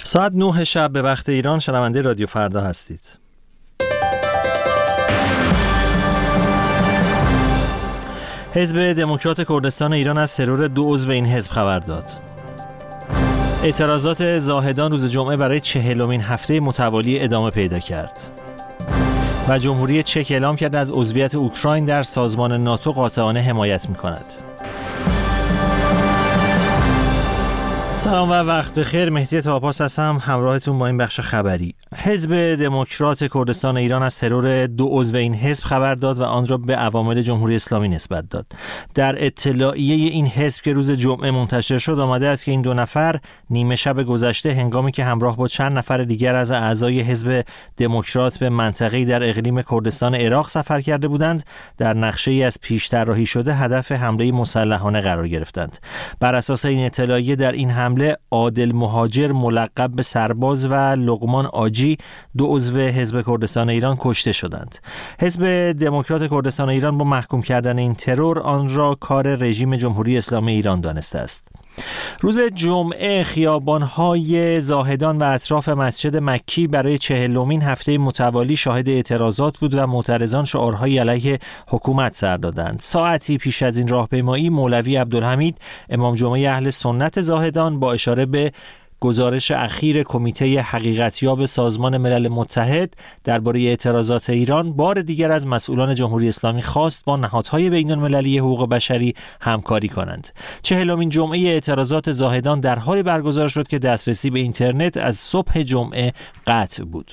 ساعت 9 شب به وقت ایران شنونده رادیو فردا هستید. حزب دموکرات کردستان ایران از ترور 2 عضو این حزب خبر داد. اعتراضات زاهدان روز جمعه برای 40مین هفته متوالی ادامه پیدا کرد. و جمهوری چک اعلام کرد از عضویت اوکراین در سازمان ناتو قاطعانه حمایت می‌کند. سلام و وقت بخیر. مهدی طاپاس هستم همراهتون با این بخش خبری. حزب دموکرات کردستان ایران از ترور 2 عضو این حزب خبر داد و آن را به عوامل جمهوری اسلامی نسبت داد. در اطلاعیه این حزب که روز جمعه منتشر شد آمده است که این 2 نفر نیمه شب گذشته هنگامی که همراه با چند نفر دیگر از اعضای حزب دموکرات به منطقه‌ای در اقلیم کردستان عراق سفر کرده بودند، در نقشه‌ای از پیش طراحی شده هدف حمله مسلحانه قرار گرفتند. بر اساس این اطلاعیه در این حمله عادل مهاجر ملقب به سرباز و لقمان آجی 2 عضو حزب کردستان ایران کشته شدند. حزب دموکرات کردستان ایران با محکوم کردن این ترور آن را کار رژیم جمهوری اسلامی ایران دانسته است. روز جمعه خیابان‌های زاهدان و اطراف مسجد مکی برای 40مین هفته متوالی شاهد اعتراضات بود و معترضان شعارهای علیه حکومت سر دادند. ساعتی پیش از این راهپیمایی مولوی عبدالحمید امام جمعه اهل سنت زاهدان با اشاره به گزارش اخیر کمیته حقیقتیاب سازمان ملل متحد درباره اعتراضات ایران بار دیگر از مسئولان جمهوری اسلامی خواست با نهادهای بین‌المللی حقوق بشری همکاری کنند. 40مین جمعه اعتراضات زاهدان در حالی برگزار شد که دسترسی به اینترنت از صبح جمعه قطع بود.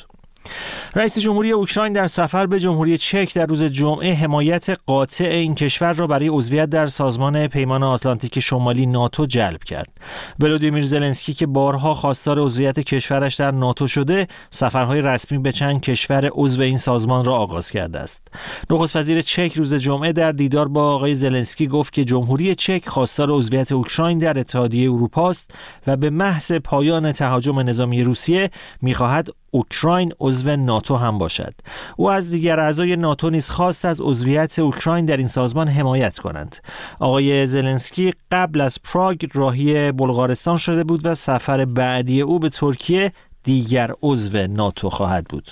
رئیس جمهوری اوکراین در سفر به جمهوری چک در روز جمعه حمایت قاطع این کشور را برای عضویت در سازمان پیمان آتلانتیک شمالی ناتو جلب کرد. ولودیمیر زلنسکی که بارها خواستار عضویت کشورش در ناتو شده، سفرهای رسمی به چند کشور عضو این سازمان را آغاز کرده است. نخست وزیر چک روز جمعه در دیدار با آقای زلنسکی گفت که جمهوری چک خواستار عضویت اوکراین در اتحادیه اروپا است و به محض پایان تهاجم نظامی روسیه می‌خواهد اوکراین عضو ناتو هم باشد. او از دیگر اعضای ناتو نیز خواست از عضویت اوکراین در این سازمان حمایت کنند. آقای زلنسکی قبل از پراگ راهی بلغارستان شده بود و سفر بعدی او به ترکیه دیگر عضو ناتو خواهد بود.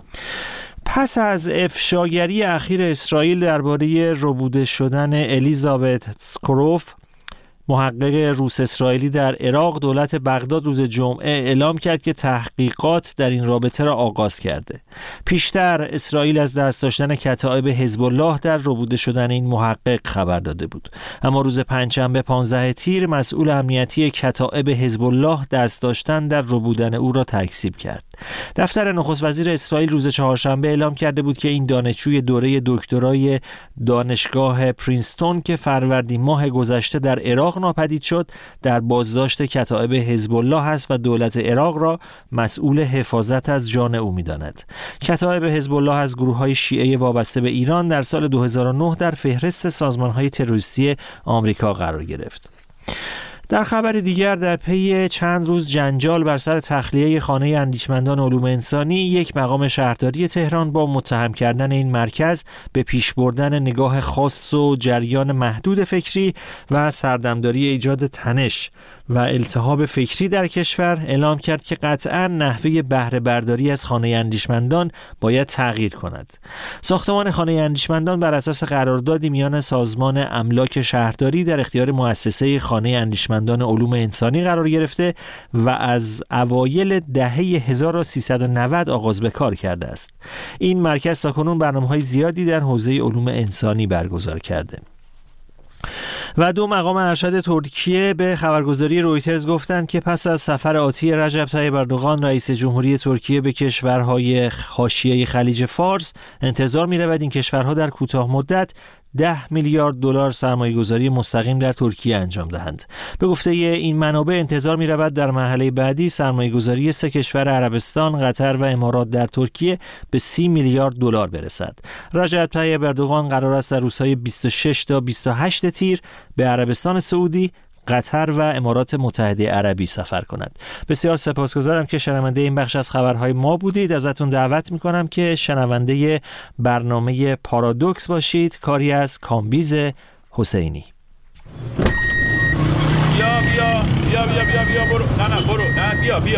پس از افشاگری اخیر اسرائیل درباره ربوده شدن الیزابت اسکروف، محقق روس اسرائیلی در عراق، دولت بغداد روز جمعه اعلام کرد که تحقیقات در این رابطه را آغاز کرده. پیشتر اسرائیل از دست داشتن کتایب حزب الله در ربوده شدن این محقق خبر داده بود، اما روز پنجشنبه 15 تیر مسئول امنیتی کتایب حزب الله دست داشتن در ربودن او را تکذیب کرد. دفتر نخست وزیر اسرائیل روز چهارشنبه اعلام کرده بود که این دانشجوی دوره دکترای دانشگاه پرینستون که فروردین ماه گذشته در عراق ناپدید شد، در بازداشت کتایب حزب الله است و دولت عراق را مسئول حفاظت از جان او می‌داند. کتایب حزب الله از گروه‌های شیعه وابسته به ایران در سال 2009 در فهرست سازمان‌های تروریستی آمریکا قرار گرفت. در خبر دیگر، در پی چند روز جنجال بر سر تخلیه خانه اندیشمندان علوم انسانی، یک مقام شهرداری تهران با متهم کردن این مرکز به پیش بردن نگاه خاص و جریان محدود فکری و سردمداری ایجاد تنش و التهاب فکری در کشور اعلام کرد که قطعاً نحوه بهره برداری از خانه اندیشمندان باید تغییر کند. ساختمان خانه اندیشمندان بر اساس قراردادی میان سازمان املاک شهرداری در اختیار مؤسسه خانه اندیشمندان علوم انسانی قرار گرفته و از اوایل دهه 1390 آغاز به کار کرده است. این مرکز تاکنون برنامه‌های زیادی در حوزه علوم انسانی برگزار کرده. و 2 مقام ارشد ترکیه به خبرگزاری رویترز گفتند که پس از سفر آتی رجب طیب اردوغان رئیس جمهوری ترکیه به کشورهای حاشیه خلیج فارس، انتظار می‌رود این کشورها در کوتاه مدت 10 میلیارد دلار سرمایه‌گذاری مستقیم در ترکیه انجام دهند. به گفته این منابع انتظار می‌رود در مرحله بعدی سرمایه‌گذاری 3 کشور عربستان، قطر و امارات در ترکیه به 30 میلیارد دلار برسد. رجب طیب اردوغان قرار است در روزهای 26 تا 28 تیر به عربستان سعودی، قطر و امارات متحده عربی سفر کند. بسیار سپاسگزارم که شنونده این بخش از خبرهای ما بودید. ازتون دعوت میکنم که شنونده برنامه پارادوکس باشید، کاری از کامبیز حسینی. بیا برو. نه برو. نه بیا